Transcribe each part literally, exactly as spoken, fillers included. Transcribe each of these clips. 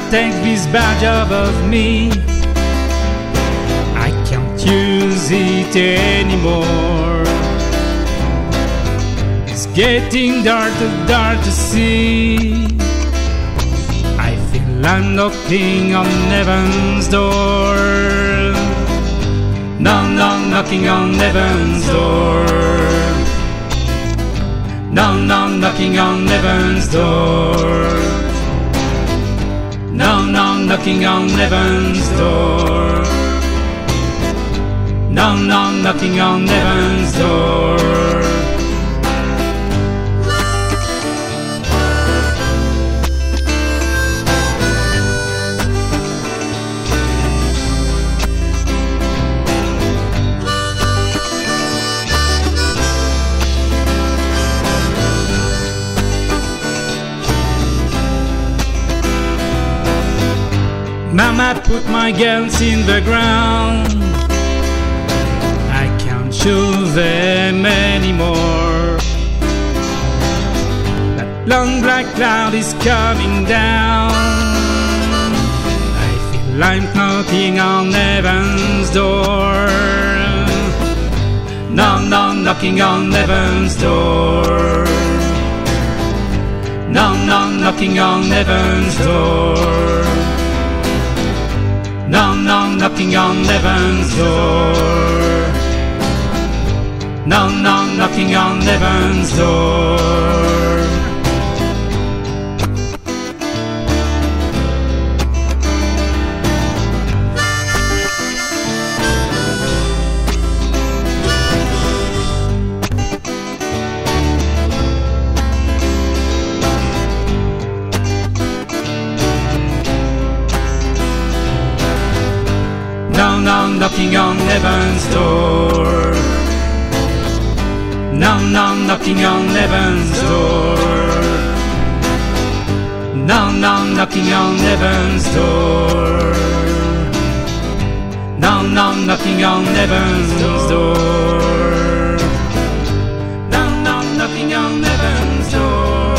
take this badge off of me. I can't use it anymore. It's getting darker, dark to see. I feel I'm knocking on heaven's door. No, no, knocking on heaven's door. No, no, knocking on heaven's door. No, no, knocking on heaven's door. No, no, knocking on heaven's door. Mama put my guns in the ground. I can't shoot them anymore. That long black cloud is coming down. I feel I'm knocking on heaven's door. No, no, knocking on heaven's door. No, no, knocking on heaven's door. No, no, knocking on heaven's door. No, no, knocking on heaven's door. No, no, knocking on heaven's door. No, no, knocking on heaven's door. No, no, knocking on heaven's door. No, no, knocking on heaven's door. No, no, knocking on heaven's door.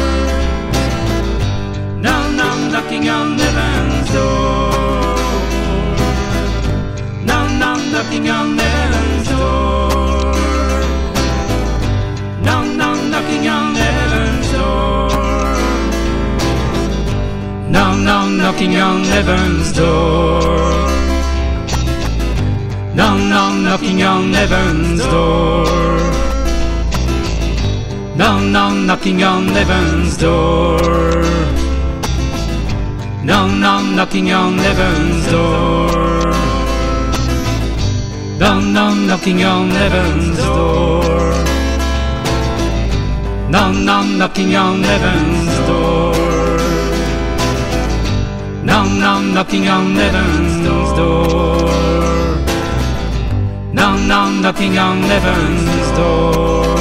No, no, knocking on heaven's door. Knocking on heaven's door. No, no, knocking on heaven's door. No, no, knocking on heaven's door. No, no, knocking on heaven's door. No, no, knocking on heaven's door. No, no, knocking on heaven's door. No, no, knocking on heaven's door. No, no, knocking on heaven's door. No, no, knocking on heaven's door. No, no, knocking on heaven's door.